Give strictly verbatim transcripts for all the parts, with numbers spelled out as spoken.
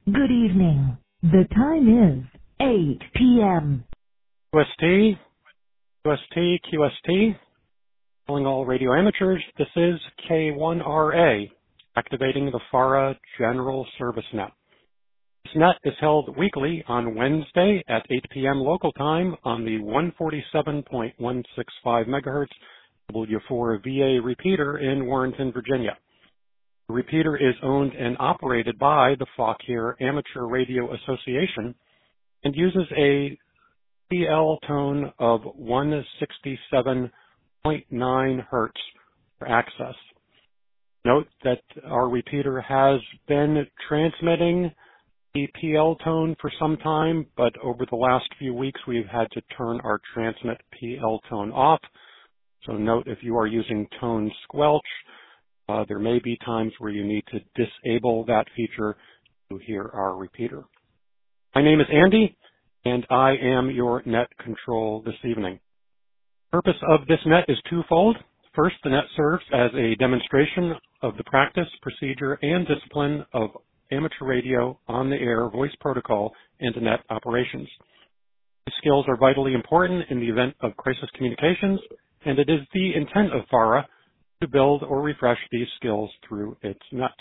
Good evening. The time is eight p m Q S T, Q S T, Q S T, calling all radio amateurs. This is K one R A, activating the FARA General Service Net. This net is held weekly on Wednesday at eight p m local time on the one forty-seven point one six five megahertz W four V A repeater in Warrenton, Virginia. The repeater is owned and operated by the Fauquier Amateur Radio Association and uses a P L tone of one sixty-seven point nine hertz for access. Note that our repeater has been transmitting the P L tone for some time, but over the last few weeks we've had to turn our transmit P L tone off. So note if you are using tone squelch, uh, there may be times where you need to disable that feature to hear our repeater. My name is Andy, and I am your net control this evening. The purpose of this net is twofold. First, the net serves as a demonstration of the practice, procedure, and discipline of amateur radio on-the-air voice protocol and net operations. These skills are vitally important in the event of crisis communications, and it is the intent of FARA to build or refresh these skills through its nets.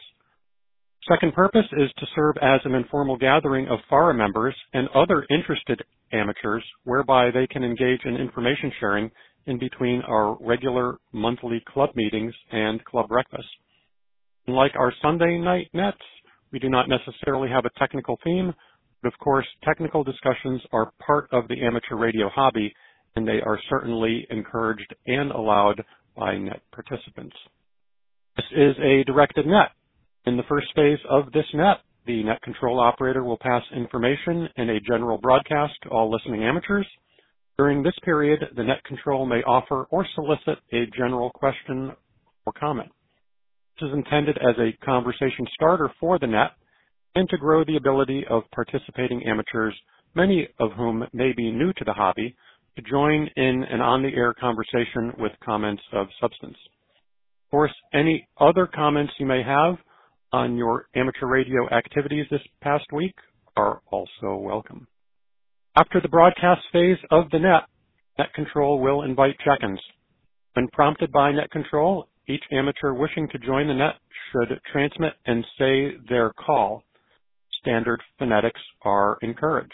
Second purpose is to serve as an informal gathering of FARA members and other interested amateurs whereby they can engage in information sharing in between our regular monthly club meetings and club breakfasts. Unlike our Sunday night nets, we do not necessarily have a technical theme, but of course technical discussions are part of the amateur radio hobby and they are certainly encouraged and allowed by net participants. This is a directed net. In the first phase of this net, the net control operator will pass information in a general broadcast to all listening amateurs. During this period, the net control may offer or solicit a general question or comment. This is intended as a conversation starter for the net and to grow the ability of participating amateurs, many of whom may be new to the hobby, to join in an on-the-air conversation with comments of substance. Of course, any other comments you may have on your amateur radio activities this past week are also welcome. After the broadcast phase of the net, net control will invite check-ins. When prompted by net control, each amateur wishing to join the net should transmit and say their call. Standard phonetics are encouraged.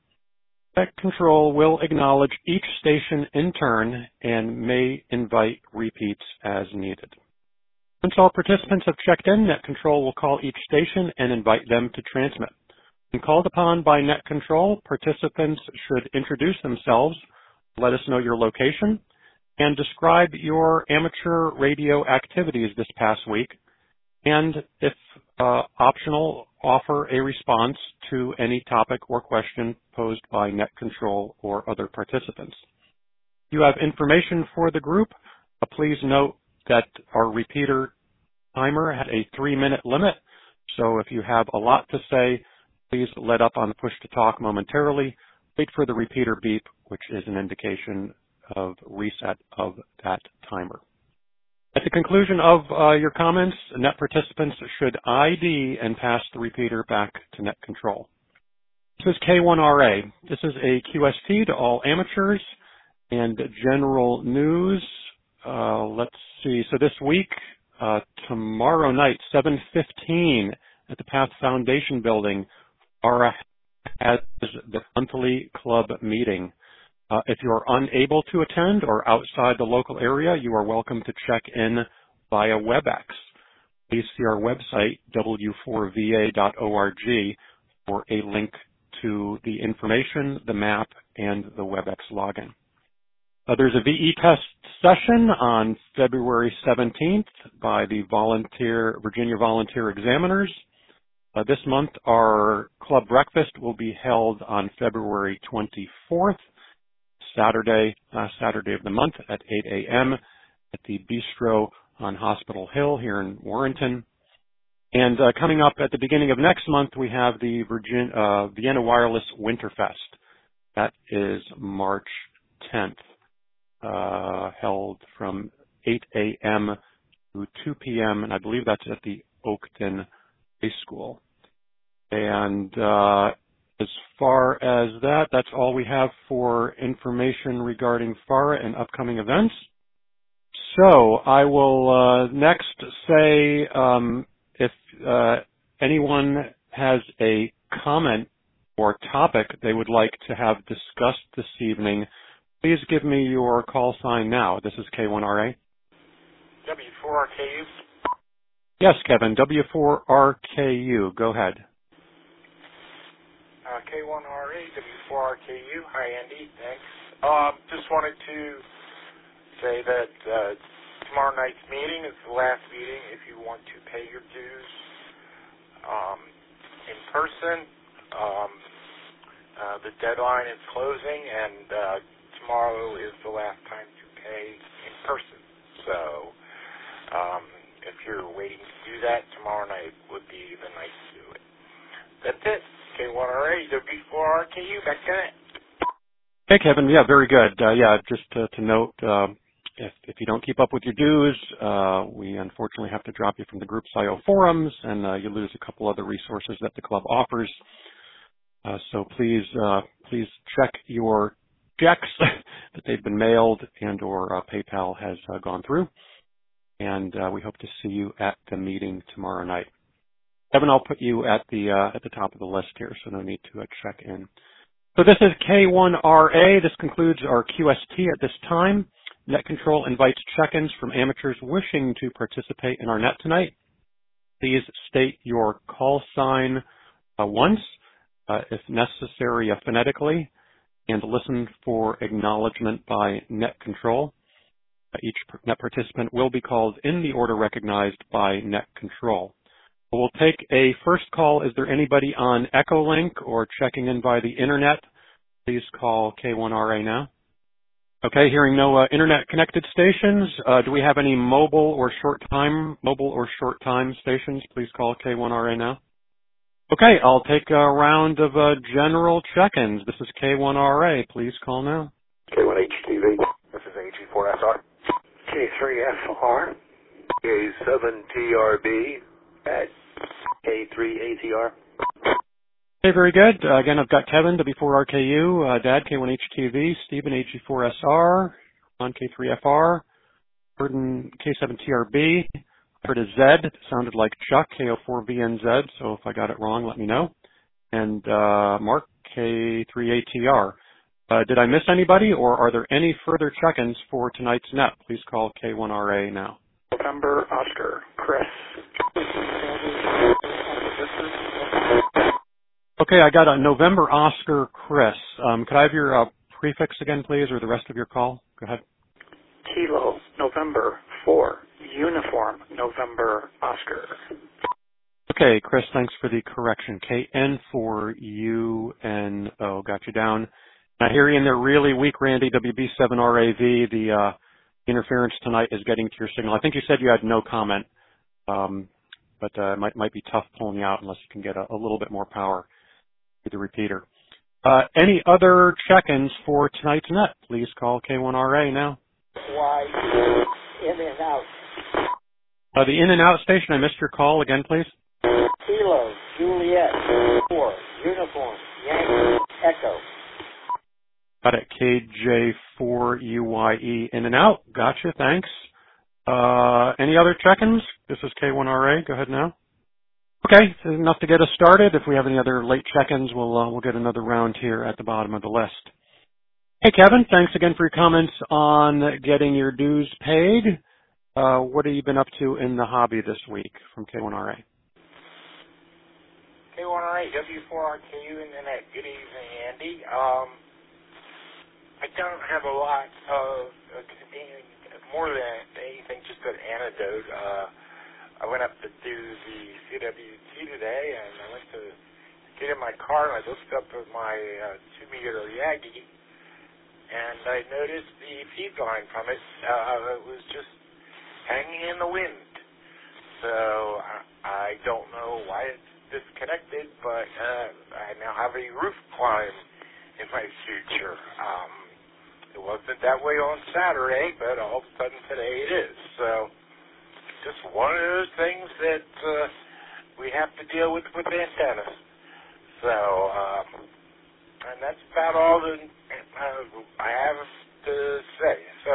Net control will acknowledge each station in turn and may invite repeats as needed. Once all participants have checked in, net control will call each station and invite them to transmit. When called upon by net control, participants should introduce themselves, let us know your location, and describe your amateur radio activities this past week, and if uh, optional, offer a response to any topic or question posed by net control or other participants. If you have information for the group, uh, please note that our repeater timer had a three-minute limit, so if you have a lot to say, please let up on the push-to-talk momentarily. Wait for the repeater beep, which is an indication of reset of that timer. At the conclusion of uh, your comments, net participants should I D and pass the repeater back to net control. This is K one R A. This is a Q S T to all amateurs and general news. Uh, let's see. So this week, uh, tomorrow night, seven fifteen at the Path Foundation building, FARA has the monthly club meeting. Uh, if you are unable to attend or outside the local area, you are welcome to check in via WebEx. Please see our website, w four v a dot org, for a link to the information, the map, and the WebEx login. Uh, there's a V E test session on February seventeenth by the volunteer Virginia Volunteer Examiners. Uh, this month, our club breakfast will be held on February twenty-fourth. Saturday, last Saturday of the month at eight a m at the Bistro on Hospital Hill here in Warrenton. And uh, coming up at the beginning of next month, we have the Virgin, uh, Vienna Wireless Winterfest. That is March tenth, uh, held from eight a m to two p m, and I believe that's at the Oakton High School. And uh, as far as that, that's all we have for information regarding FARA and upcoming events. So I will uh, next say um, if uh, anyone has a comment or topic they would like to have discussed this evening, please give me your call sign now. This is K one R A. W four R K U. Yes, Kevin, W four R K U. Go ahead. Uh, K one R A, W four R K U. Hi, Andy. Thanks. Um, just wanted to say that uh, tomorrow night's meeting is the last meeting if you want to pay your dues um, in person. Um, uh, the deadline is closing, and uh, tomorrow is the last time to pay in person. So um, if you're waiting to do that, tomorrow night would be the night to do it. That's it. K one R A, W four R K U, back to it. Hey, Kevin. Yeah, very good. Uh, yeah, just to, to note, uh, if, if you don't keep up with your dues, uh, we unfortunately have to drop you from the group's I O forums, and uh, you lose a couple other resources that the club offers. Uh, so please, uh, please check your checks that they've been mailed and or uh, PayPal has uh, gone through. And uh, we hope to see you at the meeting tomorrow night. Kevin, I'll put you at the uh, at the top of the list here, so no need to uh, check in. So this is K one R A. This concludes our Q S T at this time. NetControl invites check-ins from amateurs wishing to participate in our net tonight. Please state your call sign uh, once, uh, if necessary uh, phonetically, and listen for acknowledgement by NetControl. Uh, each net participant will be called in the order recognized by NetControl. We'll take a first call. Is there anybody on Echolink or checking in by the internet? Please call K one R A now. Okay, hearing no uh, internet connected stations. Uh, do we have any mobile or short time, mobile or short time stations? Please call K one R A now. Okay, I'll take a round of uh, general check-ins. This is K one R A. Please call now. K one H T V. This is A G four S R. K three F R. K seven T R B. At K three A T R. Okay, very good. Uh, again, I've got Kevin, W four R K U, uh, Dad, K one H T V, Stephen, A G four S R, on K three F R, Burden, K seven T R B. I heard a Z. It sounded like Chuck, K zero four V N Z, so if I got it wrong, let me know. And uh, Mark, K three A T R. Uh, did I miss anybody, or are there any further check-ins for tonight's net? Please call K one R A now. November Oscar, Chris. Okay, I got a November Oscar Chris. Um, could I have your uh, prefix again, please, or the rest of your call? Go ahead. Kilo, November four, Uniform, November Oscar. Okay, Chris, thanks for the correction. K N for U N O. Got you down. I hear you in there really weak, Randy, W B seven R A V. The uh, interference tonight is getting to your signal. I think you said you had no comment, um, but uh, it might, might be tough pulling you out unless you can get a, a little bit more power through the repeater. Uh, any other check-ins for tonight's net? Please call K one R A now. Why, in and out. Uh, the in and out station, I missed your call again, please. Kilo, Juliet, four, Uniform, Yankee, Echo. Got it. K J four U Y E, in and out. Gotcha, thanks. Uh, any other check-ins? This is K one R A. Go ahead now. Okay, enough to get us started. If we have any other late check-ins, we'll, uh, we'll get another round here at the bottom of the list. Hey, Kevin, thanks again for your comments on getting your dues paid. Uh, what have you been up to in the hobby this week from K one R A? K one R A, W four R K U, Internet. Good evening, Andy. Um, I don't have a lot of, uh, more than anything, just an anecdote. Uh, I went up to do the C W T today, and I went to get in my car, and I looked up at my uh, two-meter Yagi, and I noticed the feed line from it. Uh, it was just hanging in the wind. So I, I don't know why it's disconnected, but uh, I now have a roof climb in my future. Um, it wasn't that way on Saturday, but all of a sudden today it is. So just one of those things that uh, we have to deal with with antennas. So, um, and that's about all that uh, I have to say. So,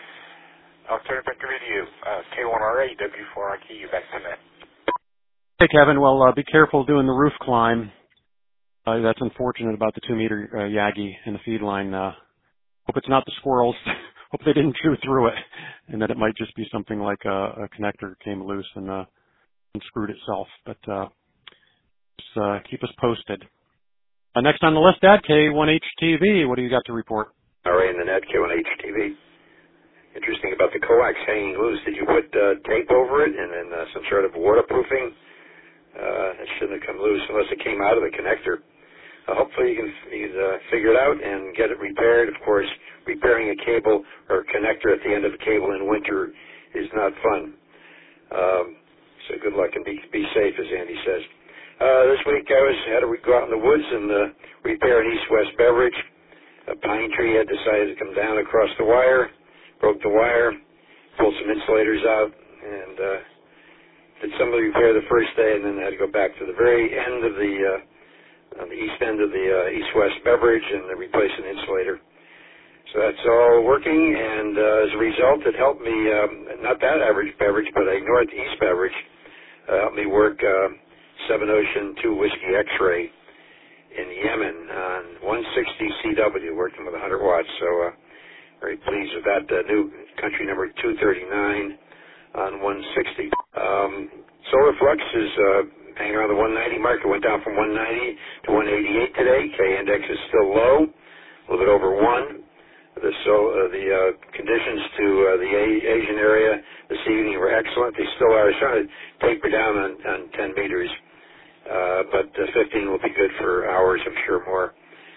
I'll turn it back over to you. Uh, K one R A, W four R Q, back to net. Hey, Kevin. Well, uh, be careful doing the roof climb. Uh, that's unfortunate about the two-meter uh, Yagi in the feed line. Uh, hope it's not the squirrels. Hope they didn't chew through it, and that it might just be something like a, a connector came loose and, uh, and screwed itself. But uh, just, uh, keep us posted. Uh, next on the list, Dad, K one H T V. What do you got to report? All right, in the net, K one H T V. Interesting about the coax hanging loose. Did you put uh, tape over it and then uh, some sort of waterproofing? Uh, it shouldn't have come loose unless it came out of the connector. Uh, hopefully you can, you can uh, figure it out and get it repaired. Of course, repairing a cable or a connector at the end of a cable in winter is not fun. Um, so good luck and be, be safe, as Andy says. Uh, this week I was had to go out in the woods and uh, repair an east-west beverage. A pine tree had decided to come down across the wire, broke the wire, pulled some insulators out, and uh, did some of the repair the first day, and then had to go back to the very end of the uh, on the east end of the uh, east-west beverage and replace an insulator. So that's all working, and uh, as a result, it helped me, um, not that average beverage, but a northeast beverage, uh, helped me work uh, Seven Ocean two Whiskey X-Ray in Yemen on one sixty C W, working with one hundred watts. So uh, very pleased with that. Uh, new country number two thirty-nine on one sixty. Um, Solar Flux is uh, hanging around the one ninety mark. It went down from one ninety to one eighty-eight today. K-index is still low, a little bit over one. The, so, uh, the uh, conditions to uh, the A- Asian area this evening were excellent. They still are. I was trying to taper down on, on ten meters, uh, but uh, fifteen will be good for hours, I'm sure, more.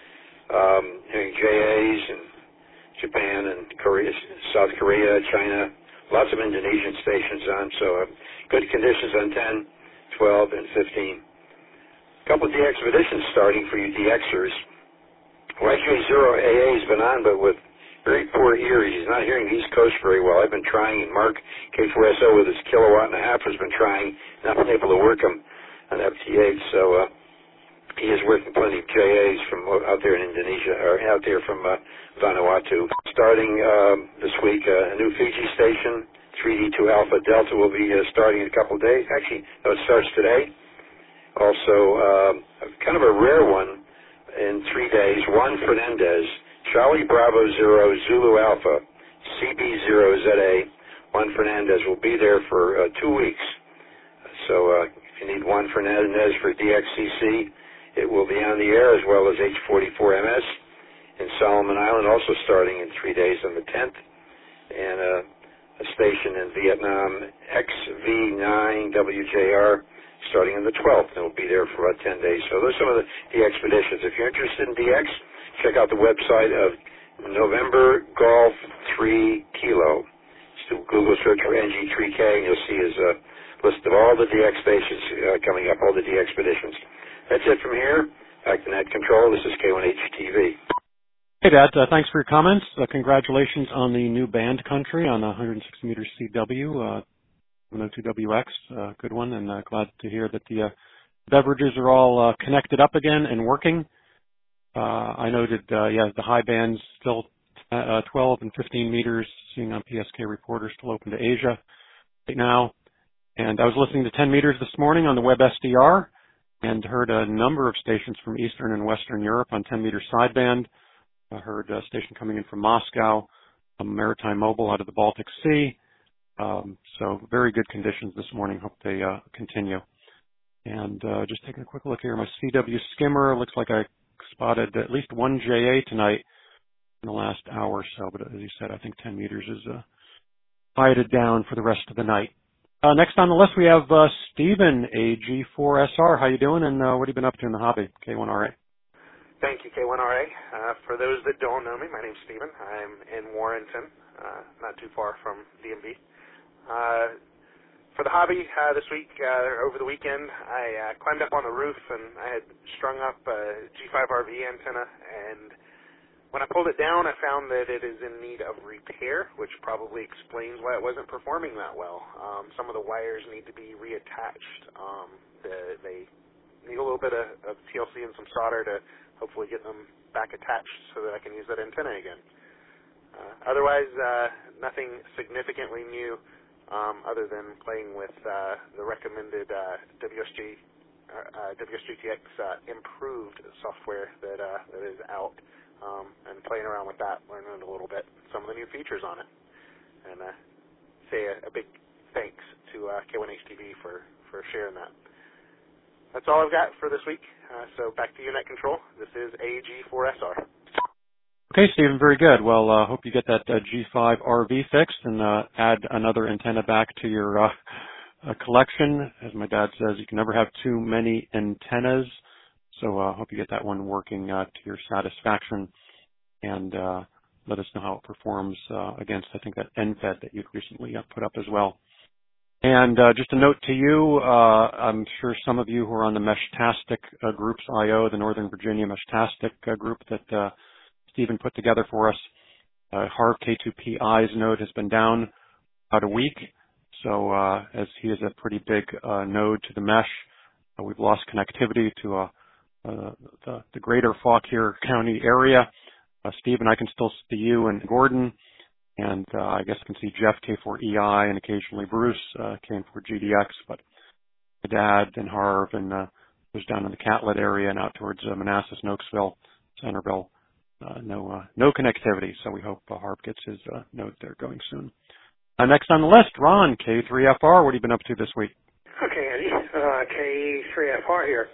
Um, hearing J As in Japan and Korea, South Korea, China, lots of Indonesian stations on, so uh, good conditions on ten, twelve, and fifteen. A couple of de-expeditions starting for you D-Xers. Y J zero A A has been on, but with very poor ears. He's not hearing the East Coast very well. I've been trying, and Mark K four S O with his kilowatt and a half has been trying, not been able to work him on F T H, so uh, he is working plenty of J As from out there in Indonesia, or out there from uh, Vanuatu. Starting um, this week, uh, a new Fiji station, three D two Alpha Delta, will be uh, starting in a couple of days. Actually, no, it starts today. Also, um, kind of a rare one in three days, Juan Fernandez, Charlie Bravo Zero, Zulu Alpha, C B zero Z A, Juan Fernandez will be there for uh, two weeks. So uh, if you need Juan Fernandez for D X C C, it will be on the air, as well as H forty-four M S in Solomon Island, also starting in three days on the tenth, and uh, a station in Vietnam, X V nine W J R, starting on the twelfth, and will be there for about ten days. So those are some of the D-Expeditions. If you're interested in D X, check out the website of November Golf three Kilo. Just do Google search for N G three K, and you'll see his uh, list of all the D X stations uh, coming up, all the D-Expeditions. That's it from here. Back to Net Control. This is K one H T V. Hey, Dad. Uh, thanks for your comments. Uh, congratulations on the new band country on one hundred sixty meter C W. Uh, one oh two W X, uh, good one, and uh, glad to hear that the uh, beverages are all uh, connected up again and working. Uh, I noted, uh, yeah, the high bands still uh, twelve and fifteen meters, seeing on P S K Reporter, still open to Asia right now. And I was listening to ten meters this morning on the Web S D R and heard a number of stations from Eastern and Western Europe on ten meter sideband. I heard a station coming in from Moscow, a Maritime Mobile out of the Baltic Sea. Um, so very good conditions this morning. Hope they uh, continue. And uh, just taking a quick look here, my C W skimmer, looks like I spotted at least one J A tonight in the last hour or so. But as you said, I think ten meters is uh, quieted down for the rest of the night. Uh, next on the list, we have uh, Stephen, A G four S R. How you doing, and uh, what have you been up to in the hobby? K one R A. Thank you, K one R A. Uh, for those that don't know me, my name's Stephen. I'm in Warrenton, uh, not too far from D M V. Uh, for the hobby uh, this week, uh, over the weekend, I uh, climbed up on the roof and I had strung up a G five R V antenna, and when I pulled it down, I found that it is in need of repair, which probably explains why it wasn't performing that well. Um, some of the wires need to be reattached. Um, the, they need a little bit of, of T L C and some solder to hopefully get them back attached so that I can use that antenna again. Uh, otherwise, uh, nothing significantly new um, other than playing with uh, the recommended uh, W S G, uh, W S G T X uh, improved software that uh, that is out, um, and playing around with that, learning a little bit, some of the new features on it, and uh, say a, a big thanks to uh, K one H T V for, for sharing that. That's all I've got for this week. Uh, so back to you, Net Control. This is A G four S R. Okay, Stephen, very good. Well, I uh, hope you get that uh, G five R V fixed and uh, add another antenna back to your uh, uh, collection. As my dad says, you can never have too many antennas. So I uh, hope you get that one working uh, to your satisfaction. And uh, let us know how it performs uh, against, I think, that N F E D that you'd recently uh, put up as well. And uh, just a note to you, uh, I'm sure some of you who are on the Meshtastic uh, Groups I O, the Northern Virginia Meshtastic uh, group that uh, Stephen put together for us. Uh, Harv K two P I's node has been down about a week, so uh, as he is a pretty big uh, node to the mesh, uh, we've lost connectivity to uh, uh, the, the greater Fauquier County area. Uh, Steve and I can still see you and Gordon, and uh, I guess I can see Jeff K four E I and occasionally Bruce uh, K four G D X, but my dad and Harv and uh, was down in the Catlett area and out towards uh, Manassas, Nokesville, Centerville. Uh, no, uh, no connectivity, so we hope uh, Harp gets his uh, node there going soon. Uh, next on the list, Ron, K three F R. What have you been up to this week? Okay, Andy. Uh, K three F R here.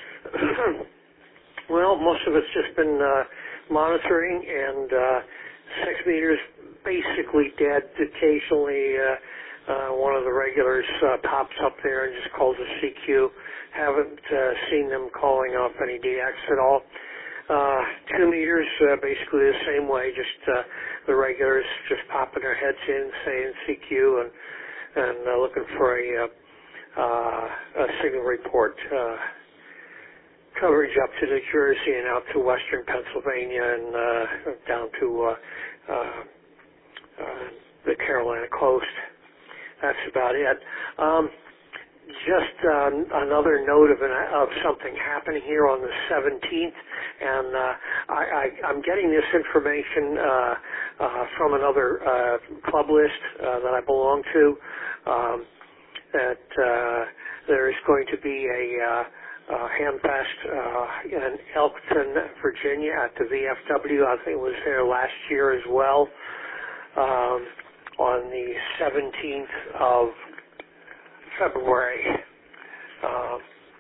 Well, most of it's just been uh, monitoring, and uh, six meters basically dead. Occasionally, uh, uh, one of the regulars uh, pops up there and just calls a C Q. Haven't uh, seen them calling off any D X at all. Uh, two meters, uh, basically the same way, just uh, the regulars just popping their heads in, saying C Q, and and uh, looking for a, uh, uh, a signal report. Uh, coverage up to New Jersey and out to western Pennsylvania and uh, down to uh, uh, uh, the Carolina coast. That's about it. Um, Just uh, another note of, an, of something happening here on the seventeenth, and uh, I, I, I'm getting this information uh, uh, from another uh, club list uh, that I belong to, um, that uh, there is going to be a uh, uh, Hamfest uh, in Elkton, Virginia at the V F W. I think it was there last year as well, um, on the seventeenth of February, uh,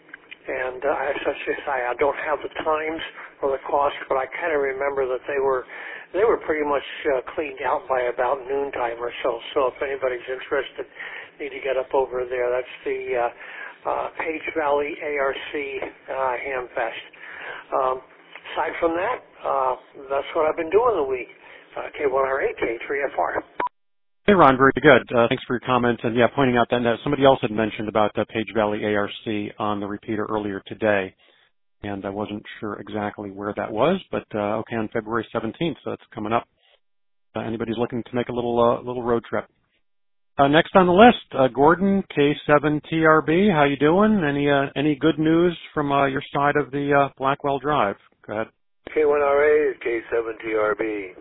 and uh, as I say, I don't have the times or the cost, but I kind of remember that they were they were pretty much uh, cleaned out by about noontime or so. So if anybody's interested, need to get up over there. That's the uh, uh, Page Valley A R C uh, Hamfest. Um, aside from that, uh, that's what I've been doing the week. Uh, K one R A, K three F R. Hey, Ron, very good. Uh, thanks for your comment. And, yeah, pointing out that uh, somebody else had mentioned about the Page Valley A R C on the repeater earlier today, and I wasn't sure exactly where that was, but, uh, okay, on February seventeenth, so that's coming up. Uh, anybody's looking to make a little uh, little road trip. Uh, next on the list, uh, Gordon, K seven T R B. How you doing? Any uh, any good news from uh, your side of the uh, Blackwell Drive? Go ahead. K one R A is K seven T R B.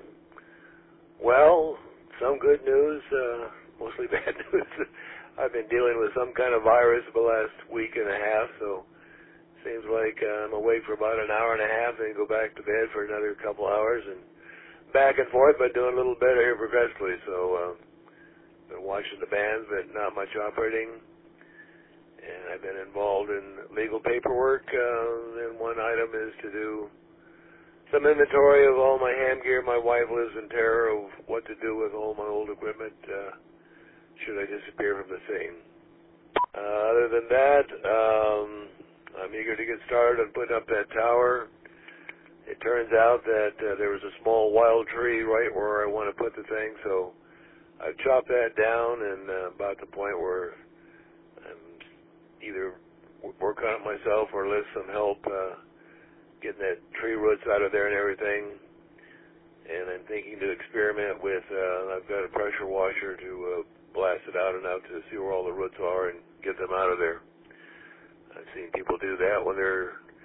Well, some good news, uh, mostly bad news. I've been dealing with some kind of virus for the last week and a half, so it seems like uh, I'm awake for about an hour and a half, then go back to bed for another couple hours, and back and forth, but doing a little better here progressively. So uh, been watching the bands, but not much operating. And I've been involved in legal paperwork, uh, and one item is to do some inventory of all my ham gear. My wife lives in terror of what to do with all my old equipment uh, should I disappear from the scene. Uh, other than that, um, I'm eager to get started on putting up that tower. It turns out that uh, there was a small wild tree right where I want to put the thing, so I've chopped that down and uh, about the point where I'm either working on it myself or enlist some help uh, getting that tree roots out of there and everything. And I'm thinking to experiment with, uh, I've got a pressure washer to uh, blast it out enough to see where all the roots are and get them out of there. I've seen people do that when they're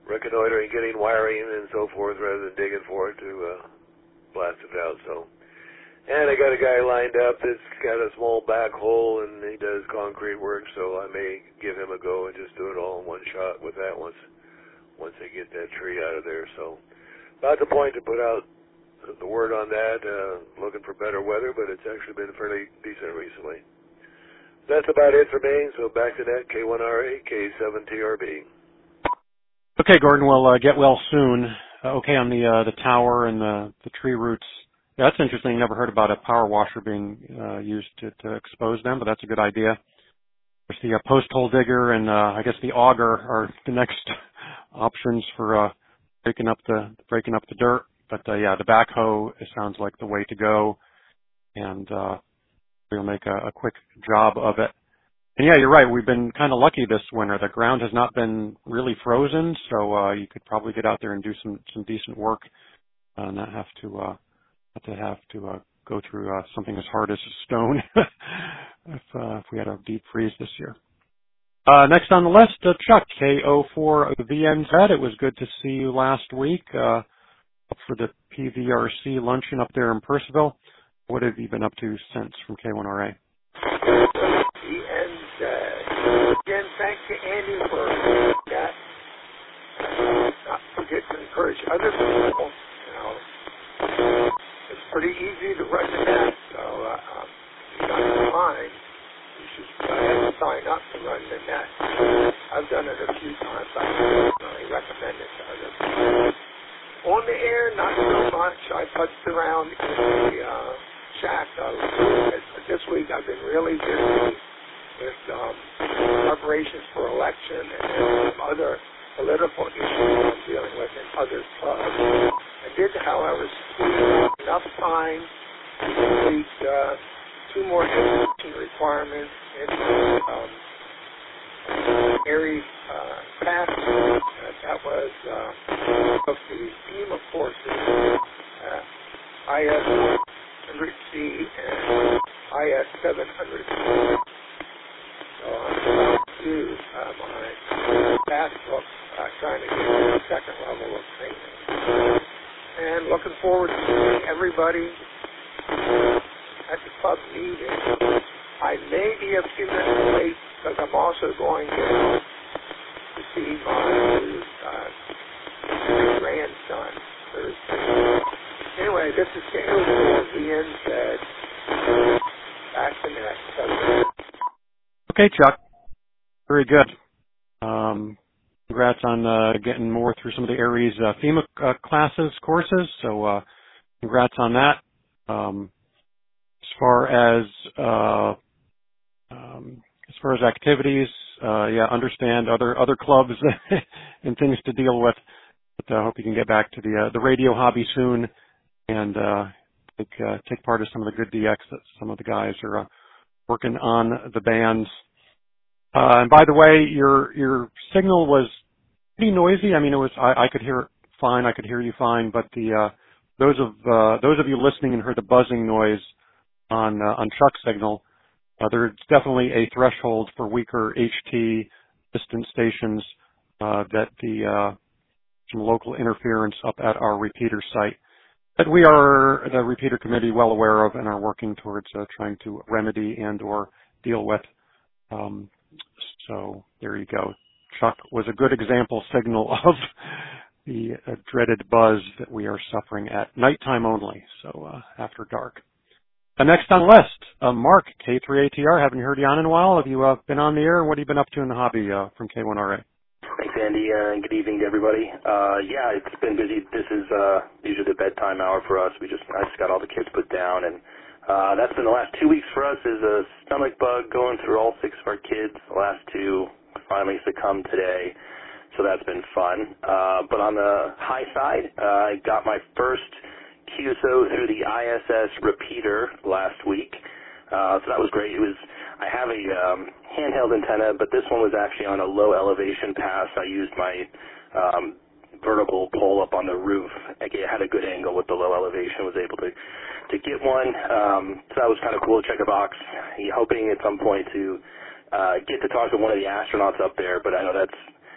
reconnoitering, getting wiring and so forth, rather than digging for it to uh, blast it out. So, and I got a guy lined up that's got a small back hole, and he does concrete work, so I may give him a go and just do it all in one shot with that once once they get that tree out of there. So, about the point to put out the word on that, uh, looking for better weather, but it's actually been fairly decent recently. That's about it for me, so back to that, K one R A, K seven T R B. Okay, Gordon, well, uh, get well soon. Uh, okay, on the uh, the tower and the, the tree roots. Yeah, that's interesting. Never heard about a power washer being uh, used to, to expose them, but that's a good idea. There's the uh, post hole digger and uh, I guess the auger are the next options for uh, breaking up the breaking up the dirt. But uh, yeah, the backhoe, it sounds like the way to go, and uh, we'll make a, a quick job of it. And yeah, you're right. We've been kind of lucky this winter. The ground has not been really frozen, so uh, you could probably get out there and do some some decent work, uh, and not have to uh, have to have to uh, go through uh, something as hard as a stone if uh, if we had a deep freeze this year. Uh, next on the list, uh, Chuck, K O four V N Z. It was good to see you last week uh, up for the P V R C luncheon up there in Percival. What have you been up to since from K one R A? And uh, again, thank you, Andy, for that. Uh, not forget to encourage other people. You know, it's pretty easy to run the net, so uh, um, if you don't mind, you should uh, sign up to run the net. I've done it a few times. I really recommend it to other people. On the air, not so much. I putzed around in the uh, shack. Uh, this week I've been really busy with um, preparations for election and some other political issues I'm dealing with in other clubs. I did, however, squeeze enough time to complete uh, two more education requirements in the um, Aries uh, class. Uh, that was uh, of the FEMA courses, uh, I S one hundred C and I S seven hundred C. So I'm about to do uh, my passbook, uh, trying to get to the second level of training. And looking forward to seeing everybody at the club meeting. I may be a few minutes late because I'm also going to, to see my new uh, grandson Thursday. Anyway, this is K O four V N Z. Back to next. Okay, Chuck. Very good. Um, congrats on uh, getting more through some of the Aries uh, FEMA uh, classes, courses. So uh, congrats on that. Um, as far as uh, um, as far as activities, uh, yeah, understand other other clubs and things to deal with. But I uh, hope you can get back to the uh, the radio hobby soon and uh, take uh, take part of some of the good D X that some of the guys are uh, working on the bands. Uh, and by the way, your your signal was pretty noisy. I mean, it was I, I could hear it fine. I could hear you fine. But the uh, those of uh, those of you listening and heard the buzzing noise on uh, on Chuck's signal, uh, there's definitely a threshold for weaker H T distant stations uh, that the uh, some local interference up at our repeater site that we are the repeater committee well aware of and are working towards uh, trying to remedy and or deal with. Um, So there you go. Chuck was a good example signal of the uh, dreaded buzz that we are suffering at nighttime only, so uh, after dark. Uh, next on the list, uh, Mark, K three A T R. Haven't heard you on in a while. Have you uh, been on the air? What have you been up to in the hobby uh, from K one R A? Thanks, Andy, uh, and good evening to everybody. Uh, yeah, it's been busy. This is uh, usually the bedtime hour for us. We just I just got all the kids put down, and Uh, that's been the last two weeks for us is a stomach bug going through all six of our kids. The last two finally succumbed today, so that's been fun. Uh, but on the high side, uh, I got my first Q S O through the I S S repeater last week, uh, so that was great. It was I have a um, handheld antenna, but this one was actually on a low elevation pass. I used my um, vertical pole up on the roof. I had a good angle with the low elevation, was able to to get one, um, so that was kind of cool. Check a box. Hoping at some point to uh, get to talk to one of the astronauts up there, but I know that's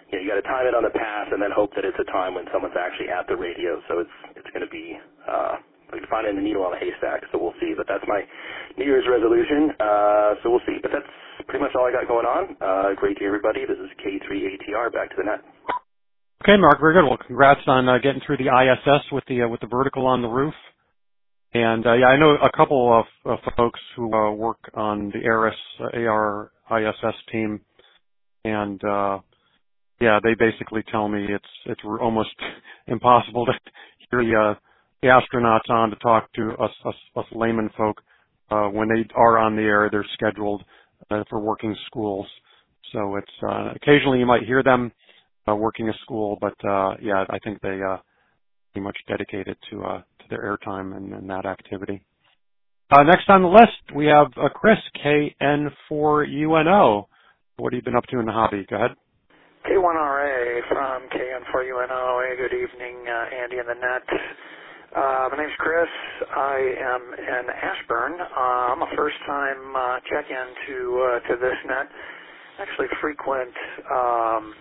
you know, you got to time it on the pass and then hope that it's a time when someone's actually at the radio. So it's it's going to be uh, like finding the needle on a haystack. So we'll see. But that's my New Year's resolution. Uh, so we'll see. But that's pretty much all I got going on. Uh, great to everybody. This is K three A T R. Back to the net. Okay, Mark. Very good. Well, congrats on uh, getting through the I S S with the uh, with the vertical on the roof. And uh, yeah, I know a couple of uh, folks who uh, work on the ARIS uh, A R I S S team, and uh, yeah, they basically tell me it's it's almost impossible to hear the, uh, the astronauts on to talk to us us, us layman folk. Uh, when they are on the air, they're scheduled uh, for working schools. So it's uh, occasionally you might hear them uh, working a school, but uh, yeah, I think they uh, pretty much dedicated to uh, to their airtime and, and that activity. Uh, next on the list, we have uh, Chris, K N four U N O. What have you been up to in the hobby? Go ahead. K one R A from K N four U N O. Hey, good evening, uh, Andy and the net. Uh, my name's Chris. I am in Ashburn. Uh, I'm a first-time uh, check-in to uh, to this net. Actually frequent um,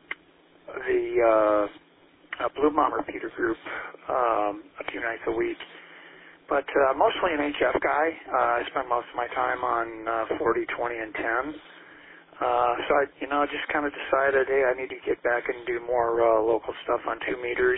the uh, uh, Blue Bomber repeater group um, a few nights a week. But uh, mostly an H F guy. Uh, I spend most of my time on uh, forty, twenty, and ten. Uh, so I, you know, just kind of decided, hey, I need to get back and do more uh, local stuff on two meters.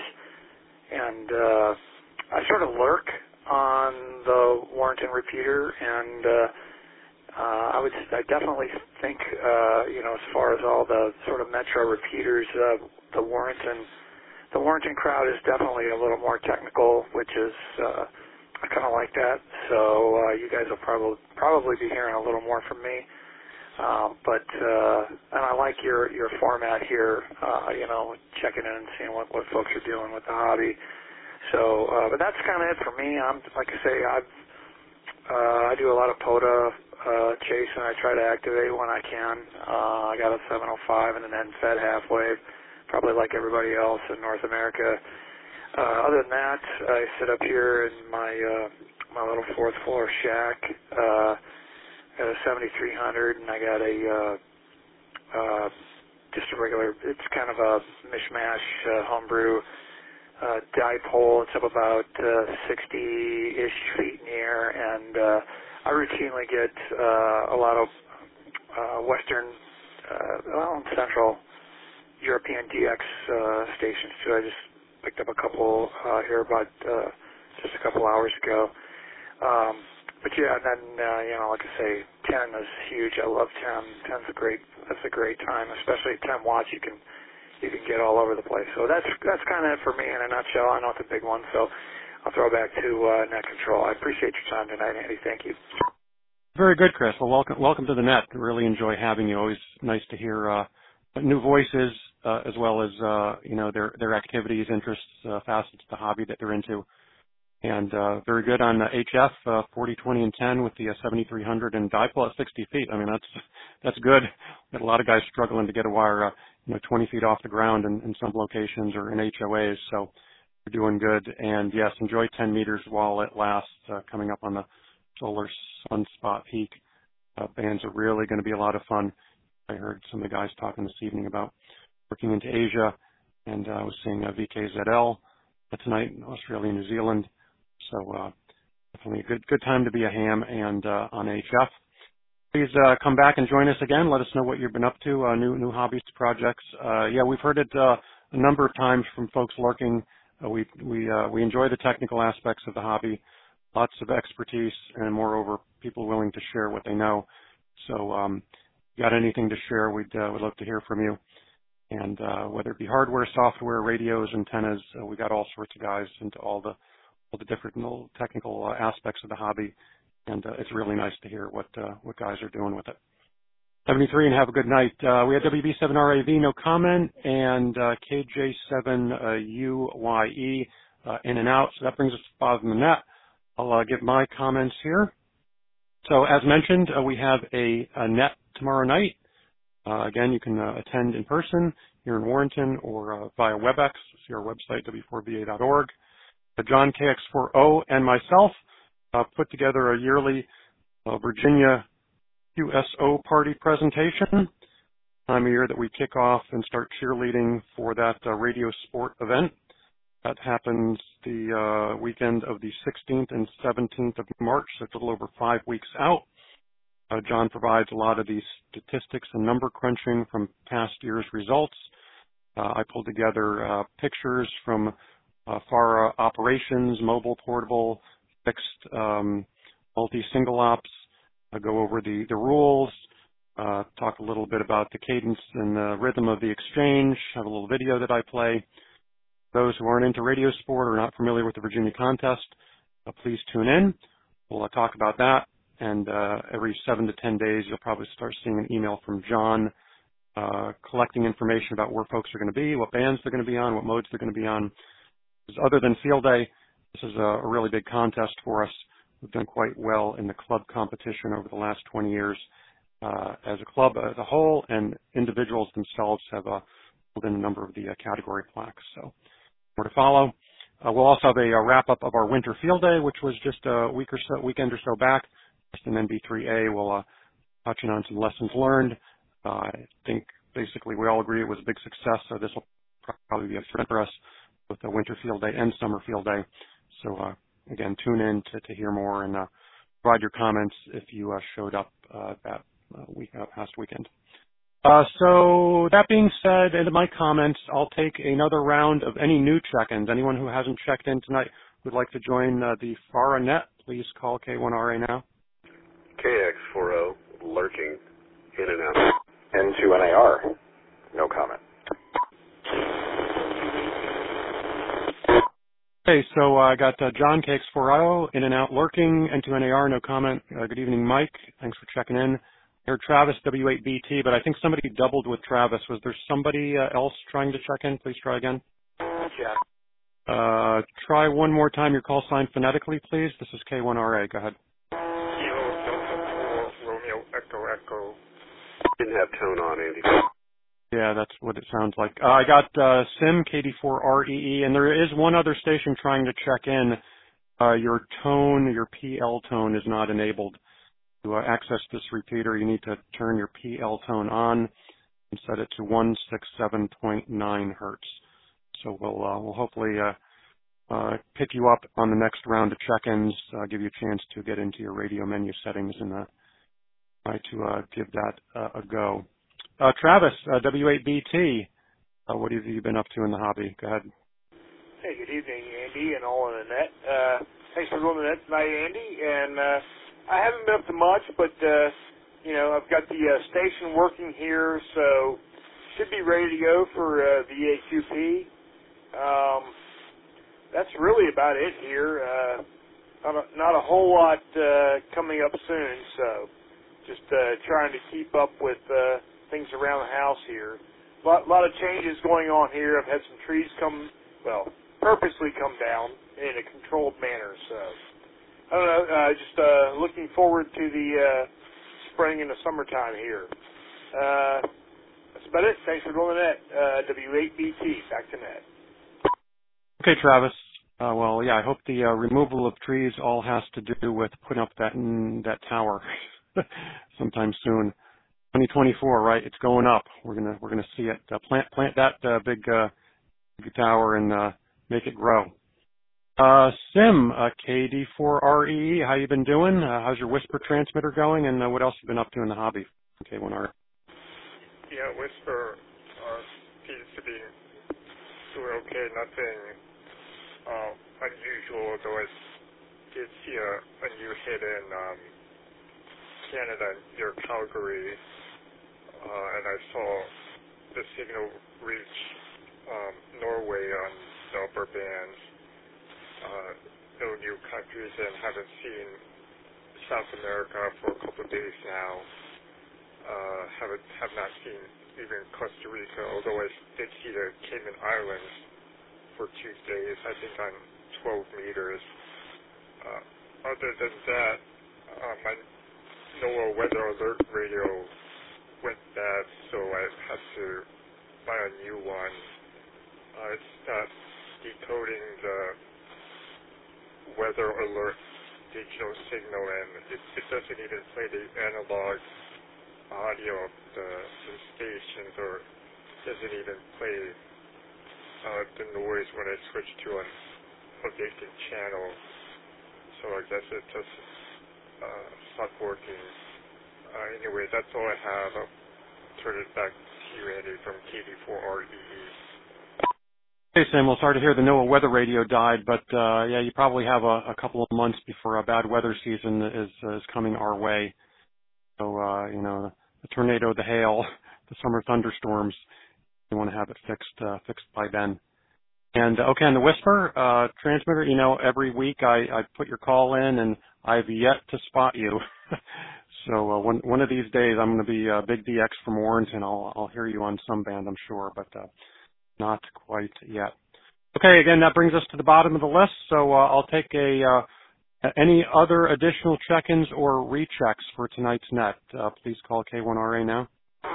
And uh, I sort of lurk on the Warrenton repeater, and uh, uh, I would, I definitely think, uh, you know, as far as all the sort of metro repeaters, uh, the Warrenton, the Warrenton crowd is definitely a little more technical, which is, uh, I kind of like that. So uh, you guys will probably probably be hearing a little more from me. Um, but uh, and I like your your format here, uh, you know, checking in and seeing what, what folks are doing with the hobby. So, uh, but that's kind of it for me. I'm like I say, I've uh, I do a lot of POTA uh, chase, and I try to activate when I can. Uh, I got a seven oh five and an N Fed half wave, probably like everybody else in North America. Uh, other than that, I sit up here in my uh, my little fourth floor shack. Uh, Got a seventy-three hundred, and I got a uh, uh, just a regular. It's kind of a mishmash uh, homebrew uh, dipole. It's up about uh, sixty-ish feet in the air, and uh, I routinely get uh, a lot of uh, Western, uh, well, Central European D X uh, stations too. I just picked up a couple uh, here about uh, just a couple hours ago. Um, But yeah, and then uh, you know, like I say, ten is huge. I love ten. Ten's a great. That's a great time, especially ten watts. You can you can get all over the place. So that's that's kind of it for me in a nutshell. I know it's a big one, so I'll throw it back to uh, Net Control. I appreciate your time tonight, Andy. Thank you. Very good, Chris. Well, welcome welcome to the net. Really enjoy having you. Always nice to hear uh, new voices uh, as well as uh, you know their their activities, interests, uh, facets of the hobby that they're into. And uh, very good on uh, H F, uh, forty, twenty, and ten with the uh, seventy-three hundred and dipole at sixty feet. I mean, that's that's good. Got a lot of guys struggling to get a wire, uh, you know, twenty feet off the ground in, in some locations or in H O As. So you're doing good. And yes, enjoy ten meters while it lasts. Uh, coming up on the solar sunspot peak, uh, bands are really going to be a lot of fun. I heard some of the guys talking this evening about working into Asia, and uh, I was seeing uh, V K Z L tonight in Australia and New Zealand. So uh, definitely a good good time to be a ham and uh, on H F. Please uh, come back and join us again. Let us know what you've been up to, uh, new new hobbies, projects. Uh, yeah, we've heard it uh, a number of times from folks lurking. Uh, we we uh, we enjoy the technical aspects of the hobby, lots of expertise, and moreover, people willing to share what they know. So, um, if you got anything to share, we'd uh, would love to hear from you. And uh, whether it be hardware, software, radios, antennas, uh, we got all sorts of guys into all the all the different little technical uh, aspects of the hobby, and uh, it's really nice to hear what uh, what guys are doing with it. seventy-three and have a good night. Uh, we had W B seven R A V, no comment, and uh, K J seven U Y E uh, in and out. So that brings us to the bottom of the net. I'll uh, give my comments here. So as mentioned, uh, we have a, a net tomorrow night. Uh, again, you can uh, attend in person here in Warrenton or uh, via WebEx. See our website, W four V A dot org. Uh, John K X four O and myself uh, put together a yearly uh, Virginia U S O party presentation. time of year that we kick off and start cheerleading for that uh, radio sport event. That happens the uh, weekend of the sixteenth and seventeenth of March, so it's a little over five weeks out. Uh, John provides a lot of the statistics and number crunching from past year's results. Uh, I pulled together uh, pictures from uh, FARA operations, mobile, portable, fixed, um, multi-single ops. I go over the, the rules, uh, talk a little bit about the cadence and the rhythm of the exchange, have a little video that I play. Those who aren't into radio sport or not familiar with the Virginia contest, uh, please tune in. We'll uh, talk about that. And uh, every seven to ten days, you'll probably start seeing an email from John uh, collecting information about where folks are going to be, what bands they're going to be on, what modes they're going to be on. Because other than Field Day, this is a, a really big contest for us. We've done quite well in the club competition over the last twenty years. Uh, as a club as a whole, and individuals themselves have uh, pulled in a number of the uh, category plaques. So more to follow. Uh, we'll also have a, a wrap-up of our Winter Field Day, which was just a week or so, weekend or so back. Just an N B three A. We'll uh, touching on some lessons learned. Uh, I think basically we all agree it was a big success, so this will probably be a trend for us with the Winter Field Day and Summer Field Day. So uh, again, tune in to, to hear more and uh, provide your comments if you uh, showed up uh, that uh, week uh, past weekend. Uh, so that being said, into my comments, I'll take another round of any new check-ins. Anyone who hasn't checked in tonight who'd like to join uh, the FARA net, please call K one R A now. K X forty, lurking, in and out. N two N A R, no comment. Okay, so uh, I got uh, John K X forty, in and out, lurking, N two N A R, no comment. Uh, good evening, Mike. Thanks for checking in. Here, Travis, W eight B T, but I think somebody doubled with Travis. Was there somebody uh, else trying to check in? Please try again. Yeah. Uh, try one more time your call sign phonetically, please. This is K one R A. Go ahead. Romeo, Echo, Echo. Didn't have tone on, Andy. Yeah, that's what it sounds like. Uh, I got uh, Sim, K D four R E E, and there is one other station trying to check in. Uh, your tone, your P L tone is not enabled. To uh, access this repeater, you need to turn your P L tone on and set it to one sixty-seven point nine hertz. So we'll uh, we'll hopefully uh, uh, pick you up on the next round of check-ins, uh, give you a chance to get into your radio menu settings and uh, try to uh, give that uh, a go. Uh, Travis, uh, W eight B T, uh, what have you been up to in the hobby? Go ahead. Hey, good evening, Andy, and all on the net. Uh, thanks for doing the net tonight, Andy, and uh, I haven't been up to much, but, uh, you know, I've got the uh, station working here, so should be ready to go for uh, V A Q P. Um, that's really about it here. Uh, not, a, not a whole lot uh, coming up soon, so just uh, trying to keep up with uh, things around the house here. A lot, lot of changes going on here. I've had some trees come, well, purposely come down in a controlled manner, so I don't know, uh, just uh, looking forward to the uh, spring and the summertime here. Uh, that's about it. Thanks for doing that. Uh, W eight B T, back to net. Okay, Travis. Uh, well, yeah, I hope the uh, removal of trees all has to do with putting up that mm, that tower sometime soon. twenty twenty-four, right? It's going up. We're gonna we're gonna see it. Uh, plant plant that uh, big uh, big tower and uh, make it grow. Uh, Sim, uh, K D four R E E, how you been doing? Uh, how's your Whisper transmitter going, and uh, what else you been up to in the hobby? K one R. Yeah, Whisper uh, seems to be doing okay. Nothing uh, unusual, though I did see a, a new hit in um, Canada near Calgary, uh, and I saw the signal reach um, Norway on the upper bands. Uh, no new countries, and haven't seen South America for a couple of days now. Uh, haven't have not seen even Costa Rica, although I did see the Cayman Islands for two days, I think on twelve meters. Uh, other than that, uh, my NOAA weather alert radio went bad, so I had to buy a new one. Uh, it's not decoding the weather alert digital signal, and it, it doesn't even play the analog audio of the, the stations, or does it even play uh, the noise when I switch to an, a vacant channel? So I guess it just uh, stopped working. Uh, anyway, that's all I have. I'll turn it back to you, Andy, from K D four R E E. Hey, Samuel, sorry to hear the NOAA weather radio died, but uh, yeah, you probably have a, a couple of months before a bad weather season is is coming our way. So, uh, you know, the tornado, the hail, the summer thunderstorms, you want to have it fixed uh, fixed by then. And, okay, on the Whisper uh, transmitter, you know, every week I, I put your call in, and I've yet to spot you. So uh, one, one of these days I'm going to be uh, Big D X from Warrenton. I'll, I'll hear you on some band, I'm sure, but uh, not quite yet. Okay, again, that brings us to the bottom of the list, so uh, I'll take a uh, any other additional check-ins or rechecks for tonight's net. Uh, please call K one R A now.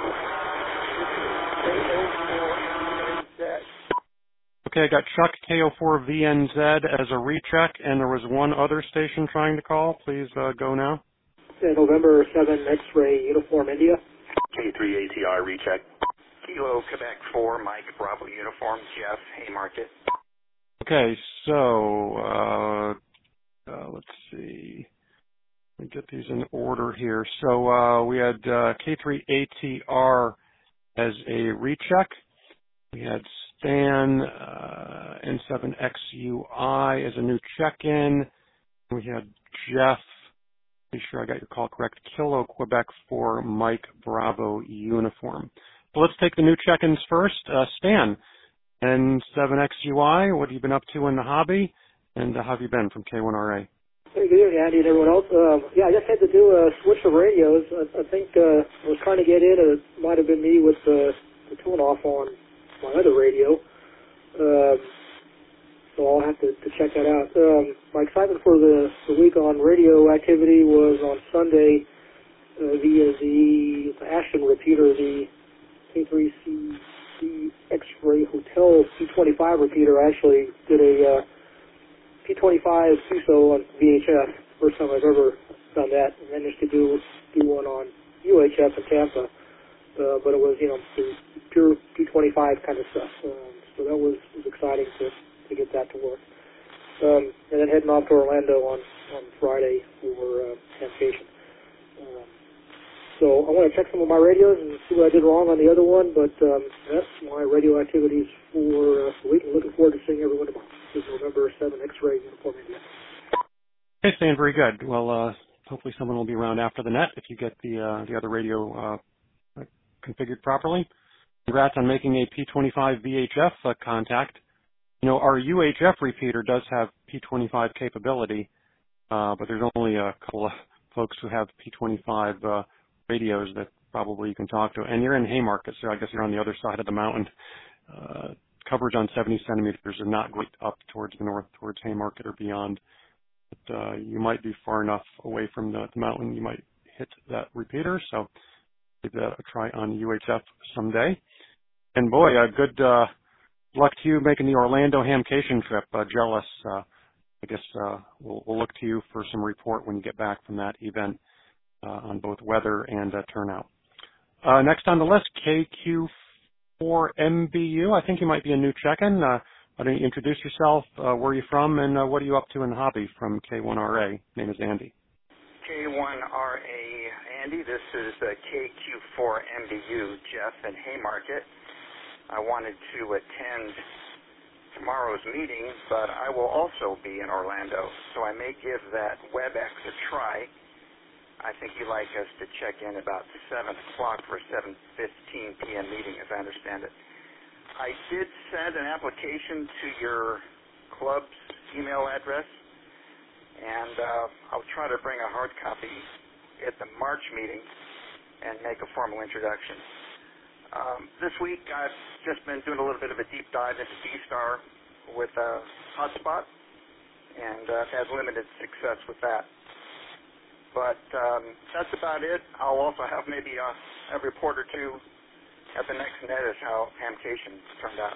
Okay, I got Chuck K zero four V N Z as a recheck, and there was one other station trying to call. Please uh, go now. Yeah, November seven X-ray Uniform India. K three A T R recheck. Kilo Quebec four, Mike Bravo Uniform, Jeff, Haymarket. Okay, so uh, uh, let's see. Let me get these in order here. So uh, we had uh, K three A T R as a recheck. We had Stan uh, N seven X U I as a new check-in. We had Jeff, be sure I got your call correct, Kilo Quebec four, Mike Bravo Uniform. So let's take the new check-ins first. Uh, Stan, N seven X U I, what have you been up to in the hobby? And uh, how have you been from K one R A? Hey, good evening, Andy and everyone else. Um, yeah, I just had to do a switch of radios. I, I think uh, I was trying to get in, or it might have been me with uh, the tune-off on my other radio. Um, so I'll have to, to check that out. Um, my excitement for the, the week on radio activity was on Sunday uh, via the Ashton repeater, the K three C C X-ray Hotel P twenty-five repeater. I actually did a uh, P twenty-five C I S O on V H F. First time I've ever done that. And managed to do do one on U H F in Tampa. Uh, but it was, you know, pure P twenty-five kind of stuff. Um, so that was, was exciting to, to get that to work. Um, and then heading off to Orlando on, on Friday for uh, Temptation. Um, so I want to check some of my radios and see what I did wrong on the other one, but um, that's my radio activities for uh, the week. I'm looking forward to seeing everyone tomorrow. This is November seventh X-ray Uniform India. Hey, Stan, very good. Well, uh, hopefully someone will be around after the net if you get the uh, the other radio uh, configured properly. Congrats on making a P twenty-five V H F uh, contact. You know, our U H F repeater does have P twenty-five capability, uh, but there's only a couple of folks who have P twenty-five uh, radios that probably you can talk to. And you're in Haymarket, so I guess you're on the other side of the mountain. Uh, coverage on seventy centimeters are not great up towards the north, towards Haymarket or beyond. But uh, you might be far enough away from the, the mountain, you might hit that repeater. So give that a try on U H F someday. And boy, uh, good uh, luck to you making the Orlando Hamcation trip. Uh, jealous. Uh, I guess uh, we'll, we'll look to you for some report when you get back from that event uh, on both weather and uh, turnout. Uh, next on the list, K Q four M B U. I think you might be a new check-in. Uh, why don't you introduce yourself? Uh, where are you from, and uh, what are you up to in the hobby from K one R A? Name is Andy. K one R A, Andy. This is uh, K Q four M B U, Jeff in Haymarket. I wanted to attend tomorrow's meeting, but I will also be in Orlando, so I may give that WebEx a try. I think you'd like us to check in about seven o'clock for a seven fifteen p.m. meeting, as I understand it. I did send an application to your club's email address, and uh, I'll try to bring a hard copy at the March meeting and make a formal introduction. Um, this week, I've just been doing a little bit of a deep dive into D-Star with a hotspot, and uh, I've had limited success with that. But um, that's about it. I'll also have maybe a, a report or two at the next net as how Hamcation turned out.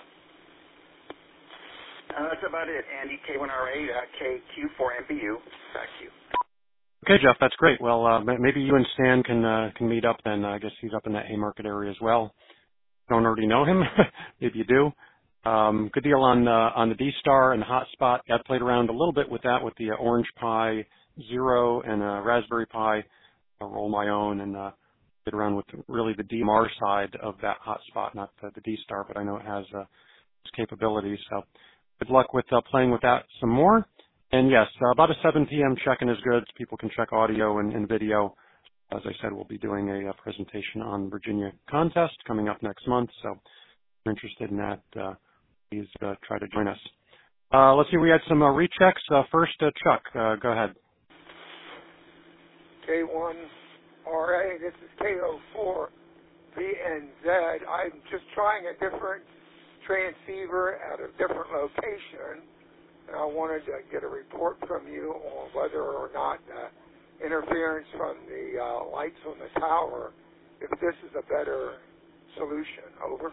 Uh, that's about it. Andy, K one R A, uh, K Q four M B U. Back to you. Okay, Jeff, that's great. Well, uh, maybe you and Stan can uh, can meet up then. I guess he's up in that Haymarket area as well. Don't already know him. Maybe you do. Um, good deal on uh, on the D-Star and the Hotspot. I played around a little bit with that with the uh, Orange Pi Zero and uh, Raspberry Pi. I'll roll my own and uh, played around with really the D M R side of that Hotspot, not the, the D-Star, but I know it has uh, its capabilities. So good luck with uh, playing with that some more. And yes, uh, about a seven p.m. check-in is good. People can check audio and, and video. As I said, we'll be doing a, a presentation on Virginia contest coming up next month. So if you're interested in that, uh, please uh, try to join us. Uh, let's see, we had some uh, rechecks. Uh, first, uh, Chuck, uh, go ahead. K one R A, this is K O four V N Z. I'm just trying a different transceiver at a different location. And I wanted to get a report from you on whether or not uh, interference from the uh, lights on the tower, if this is a better solution. Over.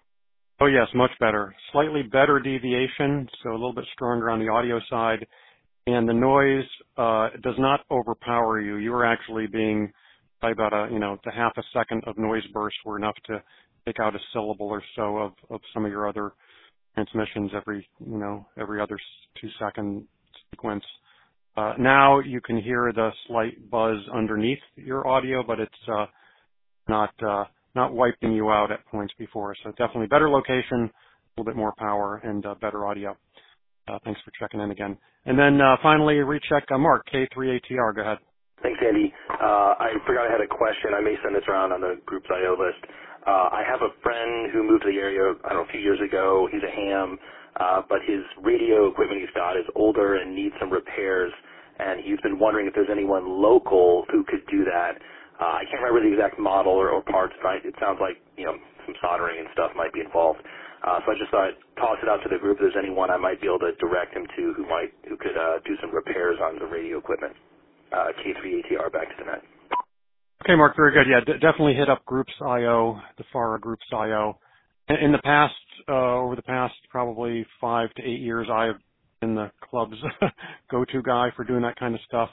Oh, yes, much better. Slightly better deviation, so a little bit stronger on the audio side. And the noise uh, does not overpower you. You are actually being, by about a, you know, the half a second of noise bursts were enough to take out a syllable or so of, of some of your other transmissions every, you know, every other two second sequence. Uh, now you can hear the slight buzz underneath your audio, but it's uh, not uh, not wiping you out at points before. So definitely better location, a little bit more power, and uh, better audio. Uh, thanks for checking in again. And then uh, finally, recheck uh, Mark, K three A T R. Go ahead. Thanks, Andy. Uh, I forgot I had a question. I may send this around on the group's I O list. Uh, I have a friend who moved to the area, I don't know, a few years ago. He's a ham, uh, but his radio equipment he's got is older and needs some repairs, and he's been wondering if there's anyone local who could do that. Uh, I can't remember the exact model or, or parts, but it sounds like, you know, some soldering and stuff might be involved. Uh, so I just thought I'd toss it out to the group if there's anyone I might be able to direct him to who might, who could uh, do some repairs on the radio equipment. Uh, K three A T R, back to the net. Okay, Mark, very good. Yeah, d- definitely hit up Groups I O, the FARA Groups I O. In, in the past, uh, over the past probably five to eight years, I've been the club's go-to guy for doing that kind of stuff.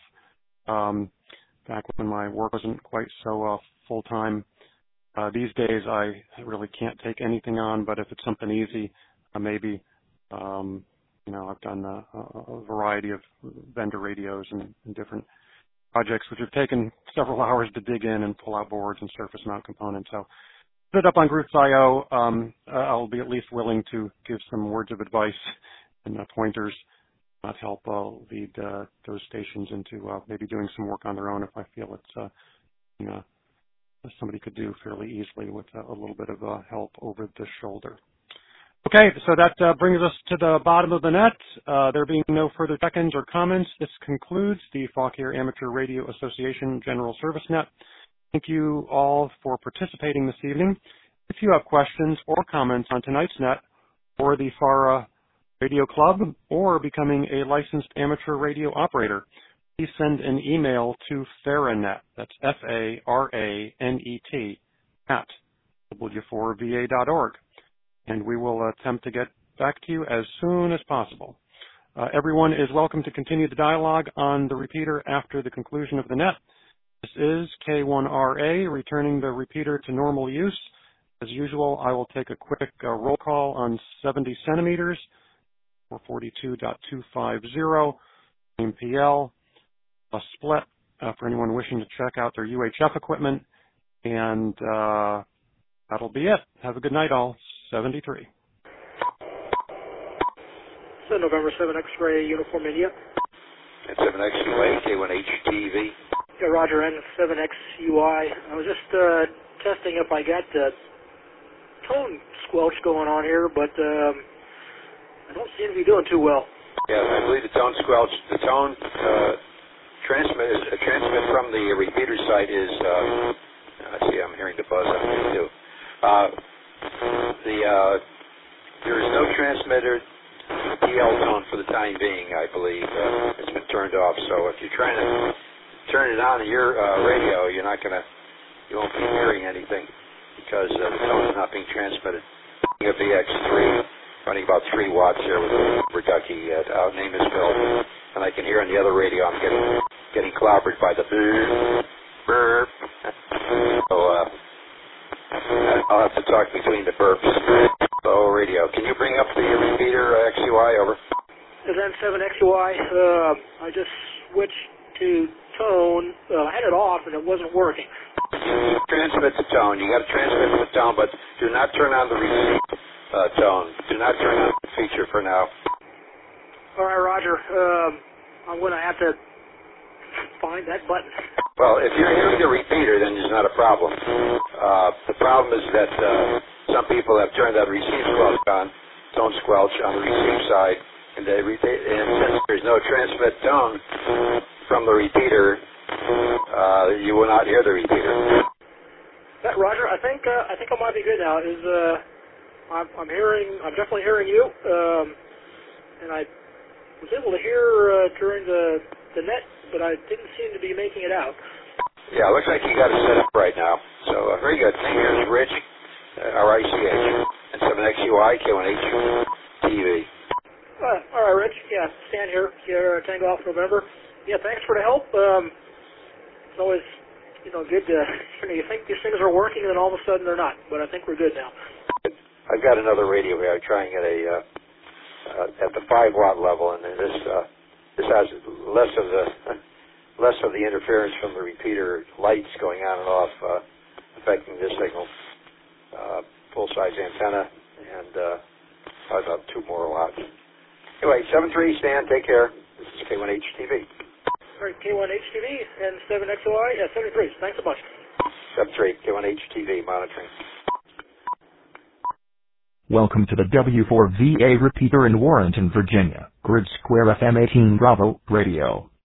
Um, back when my work wasn't quite so uh, full-time. Uh, these days, I really can't take anything on, but if it's something easy, uh, maybe, um, you know, I've done a, a variety of vendor radios and, and different projects which have taken several hours to dig in and pull out boards and surface mount components. So put it up on Groups I O. Um, I'll be at least willing to give some words of advice and uh, pointers that help uh, lead uh, those stations into uh, maybe doing some work on their own if I feel it's uh, you know, somebody could do fairly easily with a, a little bit of uh, help over the shoulder. Okay, so that uh, brings us to the bottom of the net. Uh, there being no further check-ins or comments, this concludes the Fauquier Amateur Radio Association General Service Net. Thank you all for participating this evening. If you have questions or comments on tonight's net or the FARA Radio Club or becoming a licensed amateur radio operator, please send an email to Faranet, that's F A R A N E T, at W four V A dot org. And we will attempt to get back to you as soon as possible. Uh, everyone is welcome to continue the dialogue on the repeater after the conclusion of the net. This is K one R A, returning the repeater to normal use. As usual, I will take a quick uh, roll call on seventy centimeters, four forty-two point two five zero, M P L, a split uh, for anyone wishing to check out their U H F equipment, and uh, that'll be it. Have a good night, all. seventy-three. So November seven X-ray, Uniform India. And seven X U A, K one H T V. Yeah, Roger, N seven X U I. I was just uh, testing if I got the tone squelch going on here, but um, I don't seem to be doing too well. Yeah, I believe the tone squelch, the tone uh, transmit, uh, transmit from the repeater site is, uh, I see I'm hearing the buzz on here too. Uh, the, uh, there is no transmitter P L tone for the time being, I believe. Uh, it's been turned off, so if you're trying to turn it on to your uh, radio, you're not going to, you won't be hearing anything because uh, the tone is not being transmitted. A V X three, running about three watts here with a Reducky. Uh, our name is Bill, and I can hear on the other radio I'm getting getting clobbered by the burp, burp. So uh, I'll have to talk between the burps. So radio, can you bring up the repeater uh, X U I over? This is N seven X U I. Uh, I just switched to tone. Uh, I had it off and it wasn't working. Transmit to tone. You got to transmit to tone, but do not turn on the receive uh, tone. Do not turn on the feature for now. All right, Roger. Um, I'm going to have to find that button. Well, if you're hearing the repeater, then there's not a problem. Uh, the problem is that uh, some people have turned that receive squelch on, tone squelch on the receive side, and, they re- and since there's no transmit tone from the repeater, uh, you will not hear the repeater. That, Roger, I think uh, I think I might be good now. Is uh, I'm, I'm hearing, I'm definitely hearing you, um, and I was able to hear uh, during the the net, but I didn't seem to be making it out. Yeah, it looks like you got it set up right now. So uh, very good. Thank you, Rich, uh, R I C H, and seven X U I, K one H T V. Uh, all right, Rich. Yeah, Stan here, here, Tango Alpha November. Yeah, thanks for the help. Um, it's always, you know, good to, you know, you think these things are working, and then all of a sudden they're not. But I think we're good now. I've got another radio here. I'm trying at a uh, uh, at the five watt level, and this uh, this has less of the less of the interference from the repeater lights going on and off, uh, affecting this signal. Uh, full size antenna, and uh, probably about two more watts. Anyway, seven three, Stan, take care. This is K one H T V. All right, K one H T V and seven X O I, yeah, seventy-three. Thanks a bunch. seven three, K one H T V, monitoring. Welcome to the W four V A repeater in Warrenton, Virginia, Grid Square F M eighteen Bravo Radio.